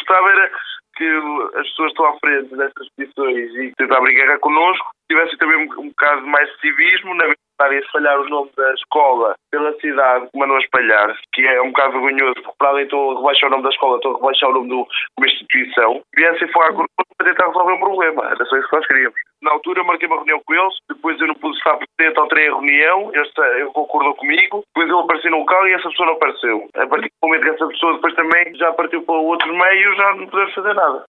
gostava era que as pessoas que estão à frente destas petições e tentar abrir guerra connosco tivessem também um bocado mais de civismo, na verdade, a espalhar o nome da escola pela cidade que mandam a espalhar, que é um bocado vergonhoso, porque para além estou a rebaixar o nome da escola, estou a rebaixar o nome de uma instituição, viessem falar connosco para tentar resolver um problema. Era só isso que nós queríamos. Na altura marquei uma reunião com eles, depois eu não pude estar presente, alterei a reunião, ele concordou comigo, depois ele apareceu no local e essa pessoa não apareceu. A partir do momento que essa pessoa depois também já partiu para outros meios, já não podemos fazer nada.